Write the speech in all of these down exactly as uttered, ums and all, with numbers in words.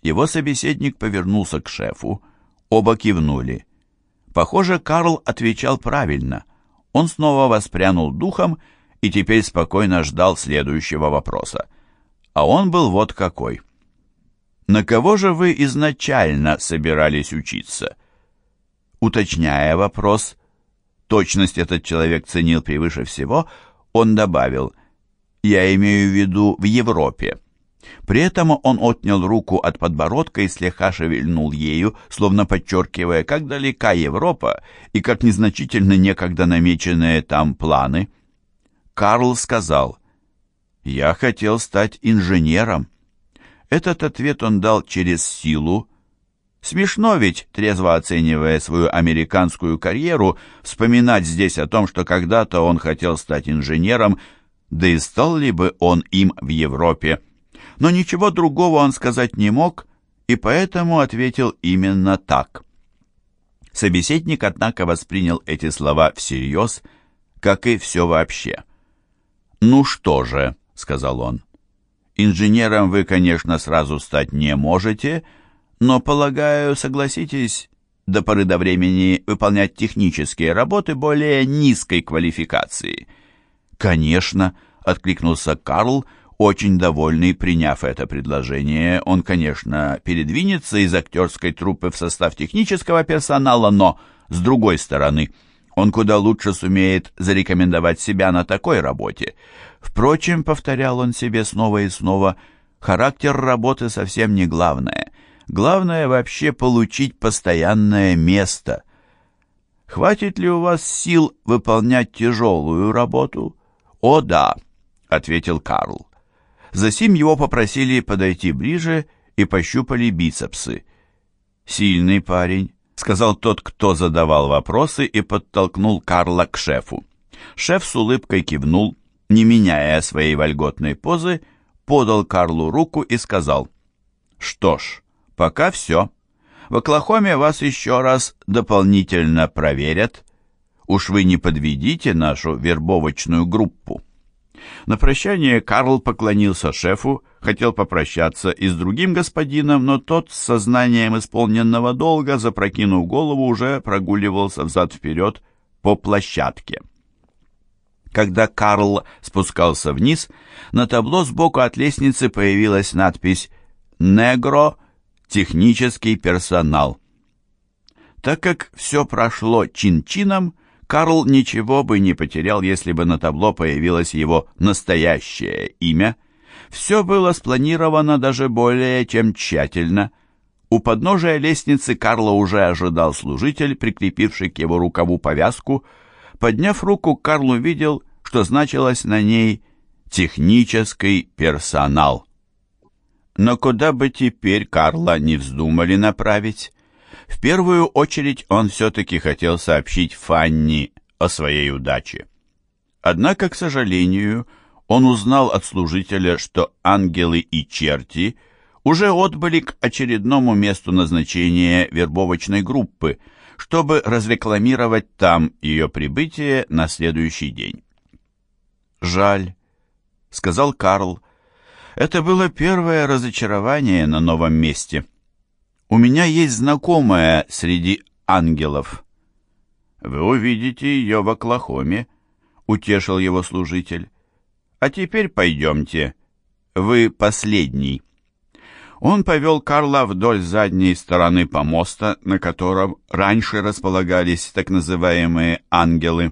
Его собеседник повернулся к шефу. Оба кивнули. Похоже, Карл отвечал правильно. Он снова воспрянул духом и теперь спокойно ждал следующего вопроса. А он был вот какой. «На кого же вы изначально собирались учиться?» Уточняя вопрос, точность этот человек ценил превыше всего, он добавил: «Я имею в виду в Европе». При этом он отнял руку от подбородка и слегка шевельнул ею, словно подчеркивая, как далека Европа и как незначительны некогда намеченные там планы. Карл сказал: «Я хотел стать инженером». Этот ответ он дал через силу. Смешно ведь, трезво оценивая свою американскую карьеру, вспоминать здесь о том, что когда-то он хотел стать инженером, да и стал ли бы он им в Европе. Но ничего другого он сказать не мог, и поэтому ответил именно так. Собеседник, однако, воспринял эти слова всерьез, как и все вообще. «Ну что же», — сказал он, — «инженером вы, конечно, сразу стать не можете, но, полагаю, согласитесь до поры до времени выполнять технические работы более низкой квалификации». «Конечно», — откликнулся Карл, очень довольный, приняв это предложение. Он, конечно, передвинется из актерской труппы в состав технического персонала, но, с другой стороны, он куда лучше сумеет зарекомендовать себя на такой работе. Впрочем, повторял он себе снова и снова, характер работы совсем не главное. Главное вообще получить постоянное место. «Хватит ли у вас сил выполнять тяжелую работу?» «О, да», — ответил Карл. Засим его попросили подойти ближе и пощупали бицепсы. «Сильный парень», — сказал тот, кто задавал вопросы, и подтолкнул Карла к шефу. Шеф с улыбкой кивнул, не меняя своей вольготной позы, подал Карлу руку и сказал: «Что ж, пока все. В Оклахоме вас еще раз дополнительно проверят. Уж вы не подведите нашу вербовочную группу». На прощание Карл поклонился шефу, хотел попрощаться и с другим господином, но тот с сознанием исполненного долга, запрокинув голову, уже прогуливался взад-вперед по площадке. Когда Карл спускался вниз, на табло сбоку от лестницы появилась надпись «Негро. Технический персонал». Так как все прошло чин-чином, Карл ничего бы не потерял, если бы на табло появилось его настоящее имя. Все было спланировано даже более чем тщательно. У подножия лестницы Карла уже ожидал служитель, прикрепивший к его рукаву повязку. Подняв руку, Карл увидел, что значилось на ней «Технический персонал». Но куда бы теперь Карла не вздумали направить, в первую очередь он все-таки хотел сообщить Фанни о своей удаче. Однако, к сожалению, он узнал от служителя, что ангелы и черти уже отбыли к очередному месту назначения вербовочной группы, чтобы разрекламировать там ее прибытие на следующий день. «Жаль», — сказал Карл, — «это было первое разочарование на новом месте. У меня есть знакомая среди ангелов». «Вы увидите ее в Оклахоме», — утешил его служитель. «А теперь пойдемте. Вы последний». Он повел Карла вдоль задней стороны помоста, на котором раньше располагались так называемые ангелы.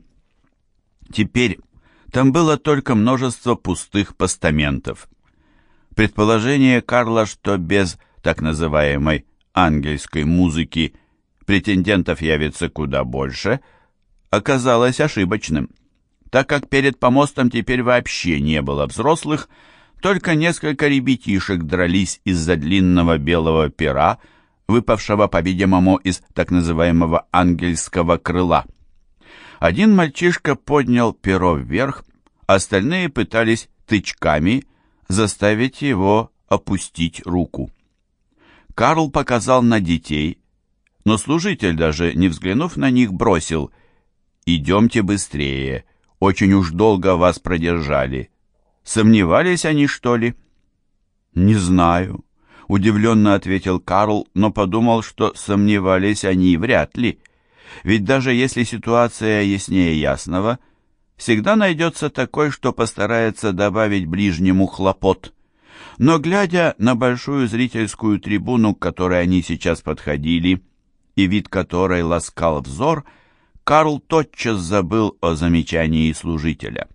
Теперь там было только множество пустых постаментов. Предположение Карла, что без так называемой ангельской музыки претендентов явится куда больше, оказалось ошибочным, так как перед помостом теперь вообще не было взрослых, только несколько ребятишек дрались из-за длинного белого пера, выпавшего, по-видимому, из так называемого ангельского крыла. Один мальчишка поднял перо вверх, остальные пытались тычками заставить его опустить руку. Карл показал на детей, но служитель, даже не взглянув на них, бросил: «Идемте быстрее, очень уж долго вас продержали. Сомневались они, что ли?» «Не знаю. Удивленно ответил Карл, но подумал, что сомневались они вряд ли. Ведь даже если ситуация яснее ясного, всегда найдется такой, что постарается добавить ближнему хлопот. Но, глядя на большую зрительскую трибуну, к которой они сейчас подходили, и вид которой ласкал взор, Карл тотчас забыл о замечании служителя.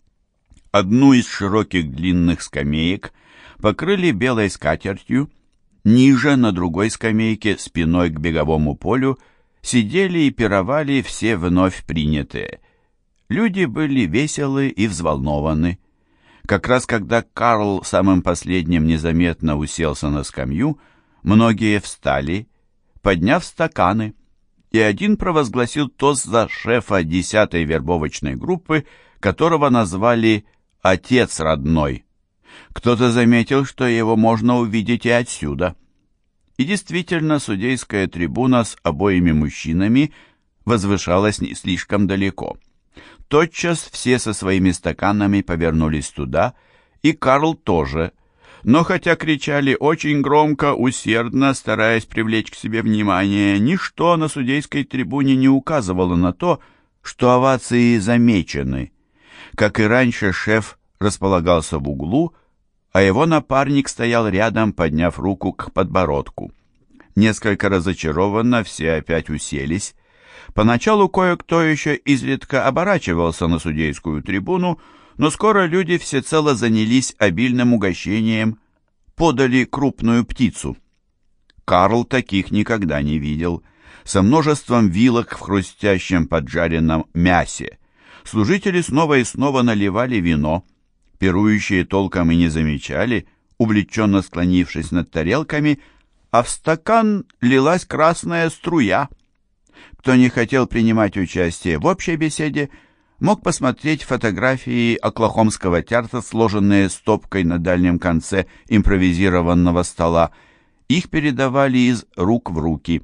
Одну из широких длинных скамеек покрыли белой скатертью, ниже, на другой скамейке, спиной к беговому полю, сидели и пировали все вновь принятые. Люди были веселы и взволнованы. Как раз когда Карл самым последним незаметно уселся на скамью, многие встали, подняв стаканы, и один провозгласил тост за шефа десятой вербовочной группы, которого назвали «Отец родной». Кто-то заметил, что его можно увидеть и отсюда. И действительно, судейская трибуна с обоими мужчинами возвышалась не слишком далеко. Тотчас все со своими стаканами повернулись туда, и Карл тоже. Но хотя кричали очень громко, усердно, стараясь привлечь к себе внимание, ничто на судейской трибуне не указывало на то, что овации замечены. Как и раньше, шеф располагался в углу, а его напарник стоял рядом, подняв руку к подбородку. Несколько разочарованно все опять уселись. Поначалу кое-кто еще изредка оборачивался на судейскую трибуну, но скоро люди всецело занялись обильным угощением, подали крупную птицу. Карл таких никогда не видел, со множеством вилок в хрустящем поджаренном мясе. Служители снова и снова наливали вино, пирующие толком и не замечали, увлеченно склонившись над тарелками, а в стакан лилась красная струя. Кто не хотел принимать участие в общей беседе, мог посмотреть фотографии оклахомского театра, сложенные стопкой на дальнем конце импровизированного стола. Их передавали из рук в руки.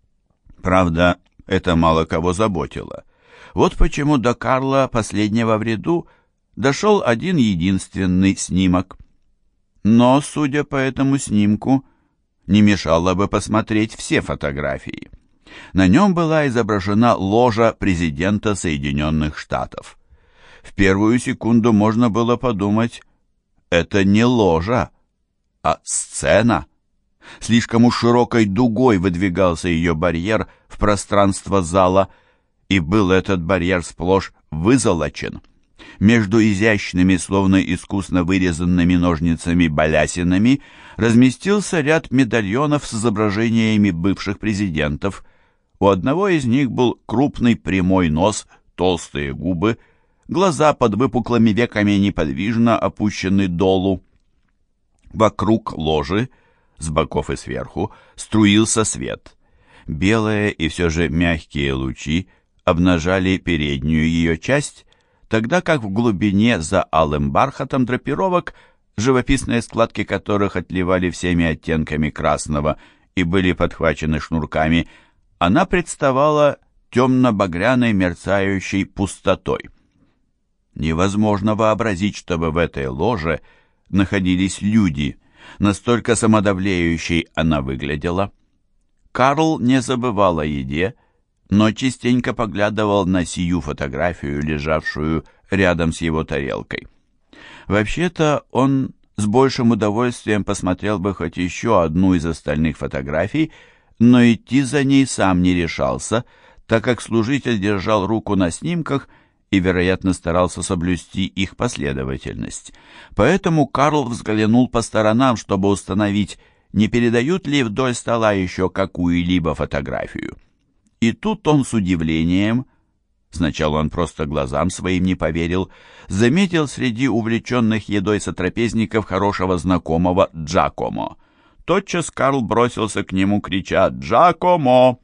Правда, это мало кого заботило. Вот почему до Карла, последнего в ряду, дошел один единственный снимок. Но, судя по этому снимку, не мешало бы посмотреть все фотографии. На нем была изображена ложа президента Соединенных Штатов. В первую секунду можно было подумать, это не ложа, а сцена. Слишком уж широкой дугой выдвигался ее барьер в пространство зала, и был этот барьер сплошь вызолочен. Между изящными, словно искусно вырезанными ножницами балясинами разместился ряд медальонов с изображениями бывших президентов. У одного из них был крупный прямой нос, толстые губы, глаза под выпуклыми веками неподвижно опущены долу. Вокруг ложи, с боков и сверху, струился свет. Белые и все же мягкие лучи обнажали переднюю ее часть, тогда как в глубине за алым бархатом драпировок, живописные складки которых отливали всеми оттенками красного и были подхвачены шнурками, она представала темно-багряной мерцающей пустотой. Невозможно вообразить, чтобы в этой ложе находились люди, настолько самодовлеющей она выглядела. Карл не забывал о еде, но частенько поглядывал на сию фотографию, лежавшую рядом с его тарелкой. Вообще-то он с большим удовольствием посмотрел бы хоть еще одну из остальных фотографий, но идти за ней сам не решался, так как служитель держал руку на снимках и, вероятно, старался соблюсти их последовательность. Поэтому Карл взглянул по сторонам, чтобы установить, не передают ли вдоль стола еще какую-либо фотографию. И тут он с удивлением, сначала он просто глазам своим не поверил, заметил среди увлеченных едой сотрапезников хорошего знакомого Джакомо. Тотчас Карл бросился к нему, крича «Джакомо!».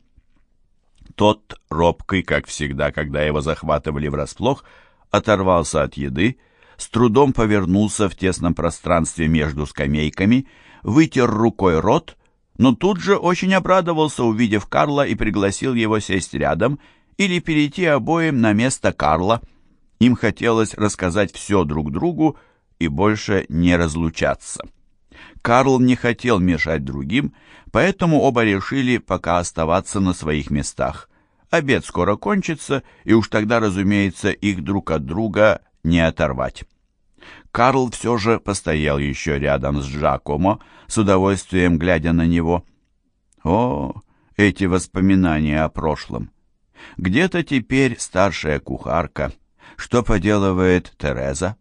Тот, робкий, как всегда, когда его захватывали врасплох, оторвался от еды, с трудом повернулся в тесном пространстве между скамейками, вытер рукой рот, но тут же очень обрадовался, увидев Карла, и пригласил его сесть рядом или перейти обоим на место Карла. Им хотелось рассказать все друг другу и больше не разлучаться. Карл не хотел мешать другим, поэтому оба решили пока оставаться на своих местах. Обед скоро кончится, и уж тогда, разумеется, их друг от друга не оторвать. Карл все же постоял еще рядом с Джакомо, с удовольствием глядя на него. О, эти воспоминания о прошлом! Где-то теперь старшая кухарка. Что поделывает Тереза?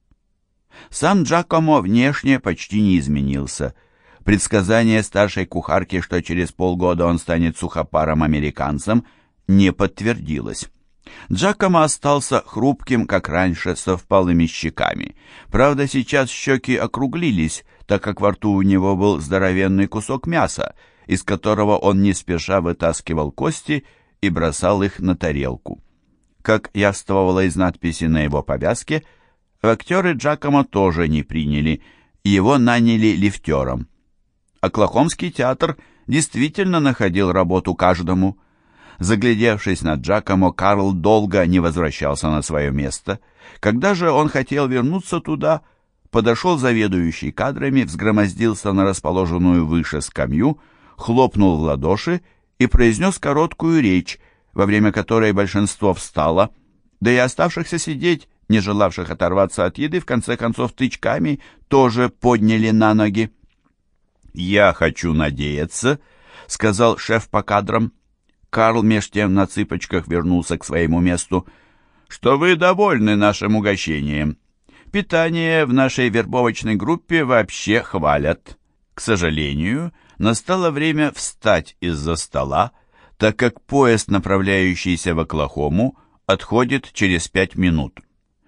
Сам Джакомо внешне почти не изменился. Предсказание старшей кухарки, что через полгода он станет сухопаром-американцем, не подтвердилось. Джакомо остался хрупким, как раньше, со впалыми щеками. Правда, сейчас щеки округлились, так как во рту у него был здоровенный кусок мяса, из которого он не спеша вытаскивал кости и бросал их на тарелку. Как явствовало из надписи на его повязке, в актеры Джакомо тоже не приняли, его наняли лифтером. Оклахомский театр действительно находил работу каждому. Заглядевшись на Джакомо, Карл долго не возвращался на свое место. Когда же он хотел вернуться туда, подошел заведующий кадрами, взгромоздился на расположенную выше скамью, хлопнул в ладоши и произнес короткую речь, во время которой большинство встало, да и оставшихся сидеть, не желавших оторваться от еды, в конце концов тычками тоже подняли на ноги. «Я хочу надеяться», — сказал шеф по кадрам. Карл меж тем на цыпочках вернулся к своему месту, «что вы довольны нашим угощением. Питание в нашей вербовочной группе вообще хвалят. К сожалению, настало время встать из-за стола, так как поезд, направляющийся в Оклахому, отходит через пять минут.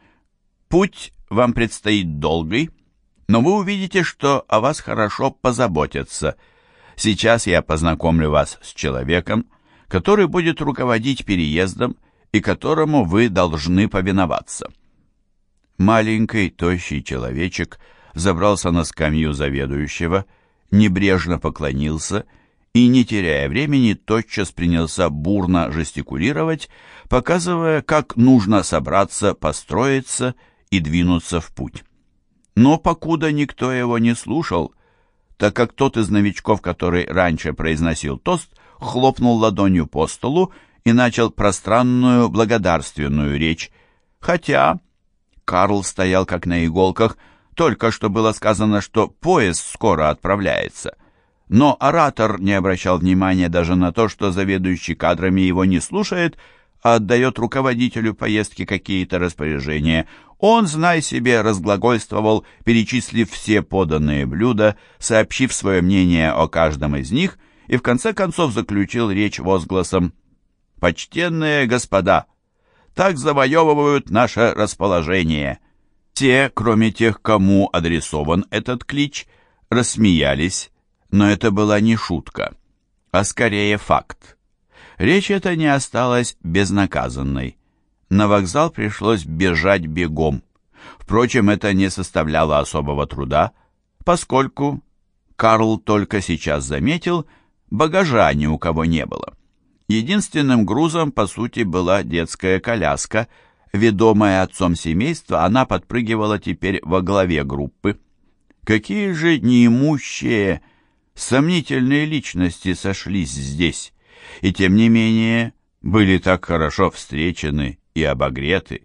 Путь вам предстоит долгий, но вы увидите, что о вас хорошо позаботятся. Сейчас я познакомлю вас с человеком, который будет руководить переездом и которому вы должны повиноваться». Маленький, тощий человечек забрался на скамью заведующего, небрежно поклонился и, не теряя времени, тотчас принялся бурно жестикулировать, показывая, как нужно собраться, построиться и двинуться в путь. Но покуда никто его не слушал, так как тот из новичков, который раньше произносил тост, хлопнул ладонью по столу и начал пространную благодарственную речь, хотя Карл стоял как на иголках, только что было сказано, что поезд скоро отправляется. Но оратор не обращал внимания даже на то, что заведующий кадрами его не слушает, а отдает руководителю поездки какие-то распоряжения. Он, знай себе, разглагольствовал, перечислив все поданные блюда, сообщив свое мнение о каждом из них, и в конце концов заключил речь возгласом: «Почтенные господа, так завоевывают наше расположение». Те, кроме тех, кому адресован этот клич, рассмеялись, но это была не шутка, а скорее факт. Речь эта не осталась безнаказанной. На вокзал пришлось бежать бегом. Впрочем, это не составляло особого труда, поскольку, Карл только сейчас заметил, багажа ни у кого не было. Единственным грузом, по сути, была детская коляска. Ведомая отцом семейства, она подпрыгивала теперь во главе группы. Какие же неимущие, сомнительные личности сошлись здесь, и тем не менее были так хорошо встречены и обогреты.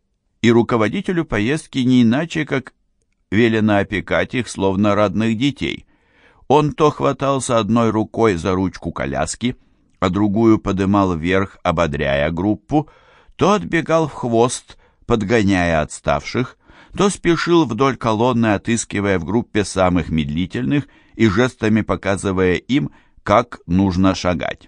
И руководителю поездки не иначе, как велено опекать их, словно родных детей. Он то хватался одной рукой за ручку коляски, а другую подымал вверх, ободряя группу, то отбегал в хвост, подгоняя отставших, то спешил вдоль колонны, отыскивая в группе самых медлительных и жестами показывая им, как нужно шагать.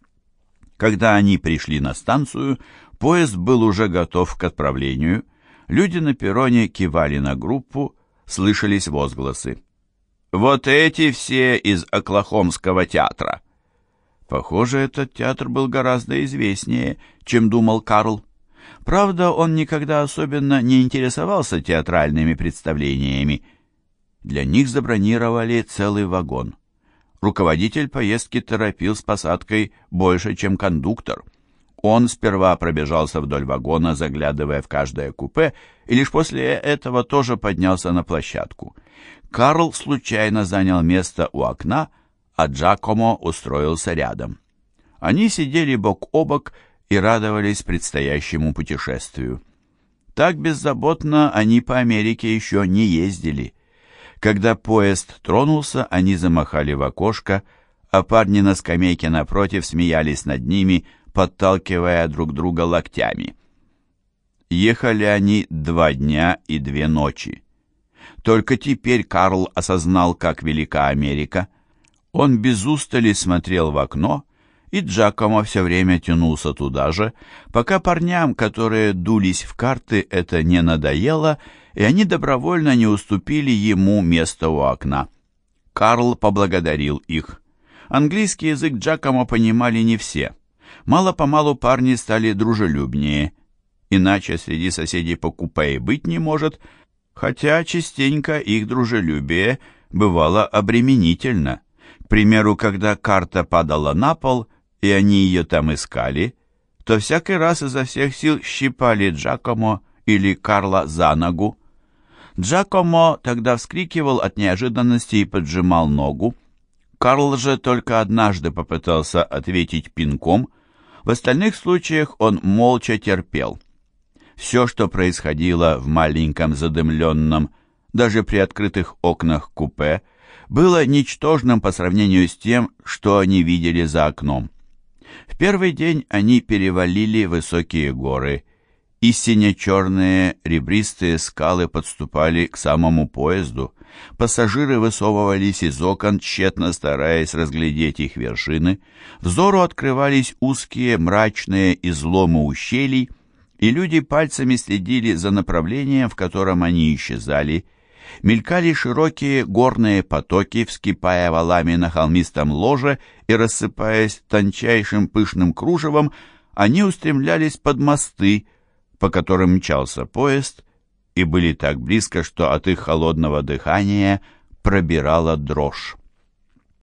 Когда они пришли на станцию, поезд был уже готов к отправлению, люди на перроне кивали на группу, слышались возгласы. «Вот эти все из Оклахомского театра!» Похоже, этот театр был гораздо известнее, чем думал Карл. Правда, он никогда особенно не интересовался театральными представлениями. Для них забронировали целый вагон. Руководитель поездки торопил с посадкой больше, чем кондуктор. Он сперва пробежался вдоль вагона, заглядывая в каждое купе, и лишь после этого тоже поднялся на площадку. Карл случайно занял место у окна, а Джакомо устроился рядом. Они сидели бок о бок и радовались предстоящему путешествию. Так беззаботно они по Америке еще не ездили. Когда поезд тронулся, они замахали в окошко, а парни на скамейке напротив смеялись над ними, подталкивая друг друга локтями. Ехали они два дня и две ночи. Только теперь Карл осознал, как велика Америка. Он без устали смотрел в окно, и Джакомо все время тянулся туда же, пока парням, которые дулись в карты, это не надоело, и они добровольно не уступили ему место у окна. Карл поблагодарил их. Английский язык Джакомо понимали не все. Мало-помалу парни стали дружелюбнее, иначе среди соседей по купе и быть не может, хотя частенько их дружелюбие бывало обременительно. К примеру, когда карта падала на пол, и они ее там искали, то всякий раз изо всех сил щипали Джакомо или Карла за ногу. Джакомо тогда вскрикивал от неожиданности и поджимал ногу. Карл же только однажды попытался ответить пинком, в остальных случаях он молча терпел. Все, что происходило в маленьком задымленном, даже при открытых окнах купе, было ничтожным по сравнению с тем, что они видели за окном. В первый день они перевалили высокие горы, и сине-черные ребристые скалы подступали к самому поезду. Пассажиры высовывались из окон, тщетно стараясь разглядеть их вершины. Взору открывались узкие мрачные изломы ущелий, и люди пальцами следили за направлением, в котором они исчезали. Мелькали широкие горные потоки, вскипая валами на холмистом ложе и рассыпаясь тончайшим пышным кружевом, они устремлялись под мосты, по которым мчался поезд, и были так близко, что от их холодного дыхания пробирала дрожь.